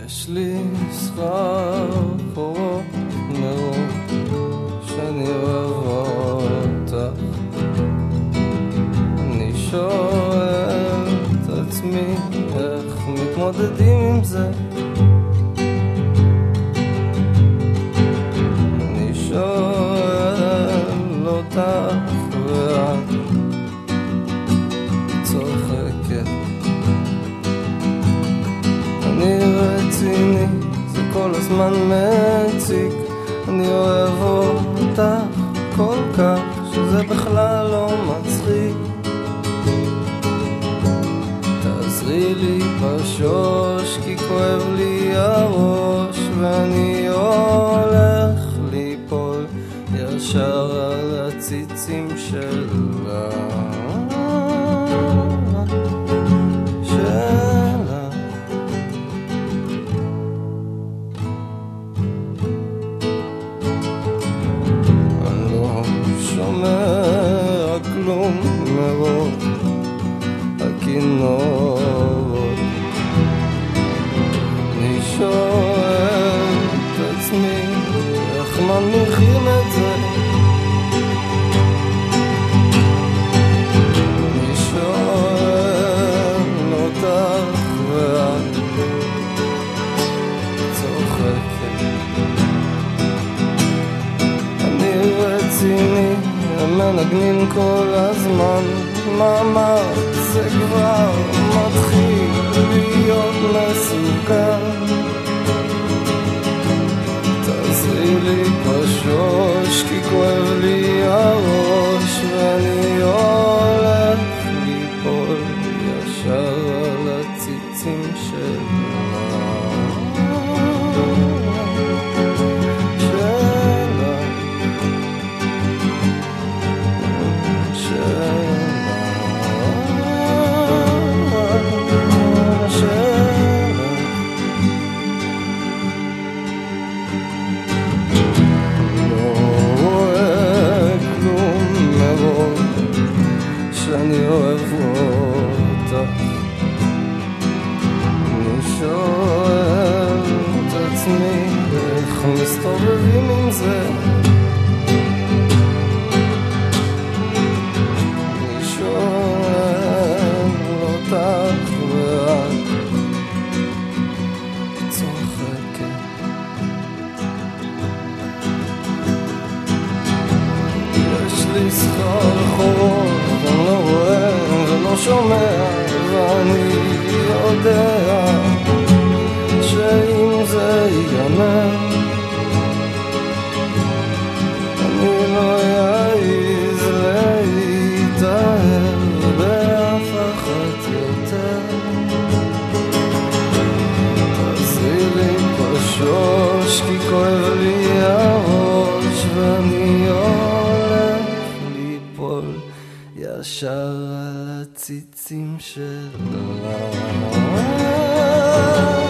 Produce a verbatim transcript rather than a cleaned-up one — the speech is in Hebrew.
יש לי סחרחורות מרוב שאני אוהב אותך. אני שואל את עצמי איך מתמודדים עם זה. אני שואל אותך ואת צוחקת. אני רציני, זה כל הזמן מציק. אני אוהב אותך כל כך שזה בכלל לא מצחיק. תעזרי לי בשוש כי כואב לי הראש ואני הולך ליפול ישר על הציצים שלה. כלום מרוב הכינורות. אני שואל את עצמי איך מניחים את זה. אני שואל אותך ואת צוחקת. אני רציני, מנגנים כל הזמן. מאמה זה כבר מתחיל להיות מסוכן. תעזרי לי פשוש כי כואב לי הראש ואני הולך ליפול ישר על הציצים שלה. שאני אוהב אותך. אני שואל את עצמי איך מסתובבים עם זה. אני שואל אותך ואת צוחקת. יש לי סחרחורות, אני לא רואה ולא שומע, ואני יודע שאם זה ייגמר אני לא יעיז להתאהב באף אחת יותר. תעזרי לי פשוש כי כואב לי הראש ואני הולך ליפול ישר על הציצים שלה.